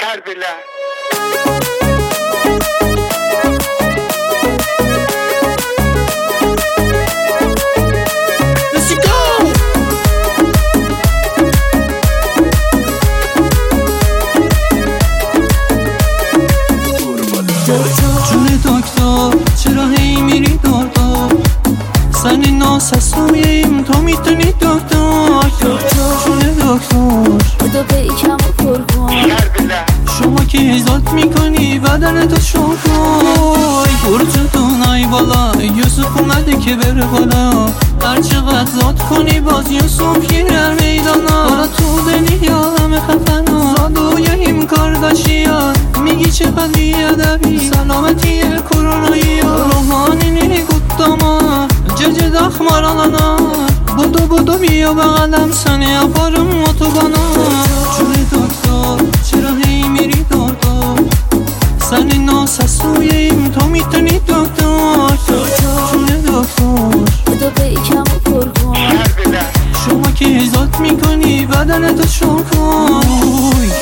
Kerbela. جون دکتر چرا هی میری دار سن ناسسویم تو میتونی دکتر جون دکتر بودو به ایکم و پر کن شما که ایزاد میکنی بدن تو شکای برجتون ای بالا یوسف اومده که بره بالا هر چقدر زاد کنی باز یوسف گیرر میدانا حالا تو دنیا همه خفنا زادویم کارداشیان میگی چقدر بیادبی سلامتی کرونایی روحانی نیگوداما ججه دخمار آلانا بودو بیا بغلم سنی افارم اتوبانا جون دکتر چرا هی میری دار سنی ناسسویم تو میتونی دکتر جون دکتر بودو به ایکم و پر کن شما که ایزاد میکنی بدن تو شکای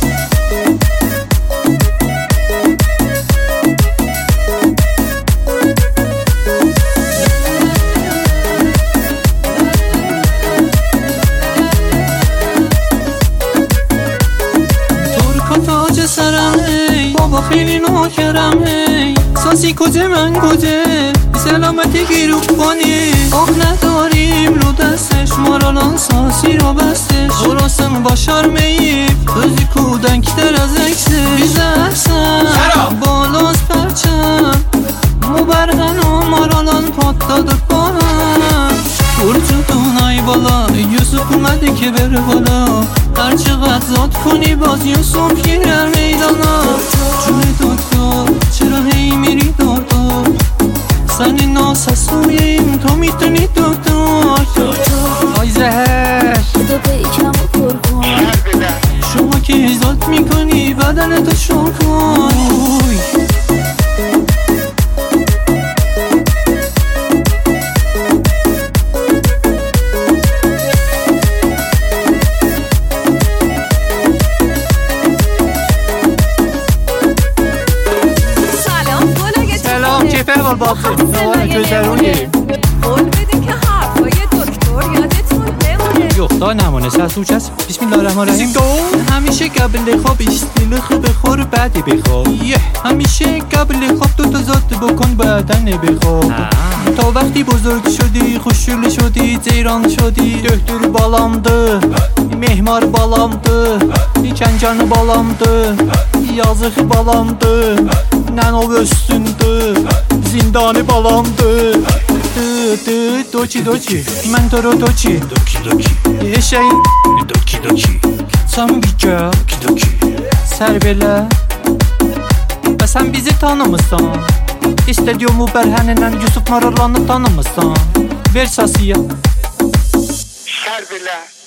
تاج سرم هی بابا خیلی نوکرم هی ساسی کجه من کجه سلامتی گیرو کنی آخ نداریم رو دستش مارالان ساسی رو بستش درستم با شرمیم روزی کودنکی تر از اکسش بیزه احسن بالاز پرچم مبرغن و مارالان پات داده با هم برجتون ای بالا یوسف اومده که بره بالا هر چقدر زاد کنی باز یوسف گیرر میدانا جون دکتر چرا هی میری دار سنی ناسسویم تو میتونی دکتر آی زهر بودو به ایکم و پر کن شما که ایزاد میکنی بدن تو شکای احوال بابه گذرونی قول بدین که حرفای دکتر یادتون بمونه یختا نمانه سرسوچ هست بسم الله الرحمن الرحیم همیشه قبل خواب استیل خوب بخور بعدی بخواب همیشه قبل خواب تو زاد بکن بدن بخواب تا وقتی بزرگ شدی خوششول شدی زیران شدی دکتر balamdı mehmar balamdı İkencanı balamdı yazık balamdı Nənov üstündü zindanı balamdı Doki mən toro doki Eşeğin Sen bir gör Ser belə Və sən bizi tanımırsan İstediyomu bərhənindən Yusuf Maralanı tanımırsan Ver sasiya Kerbela.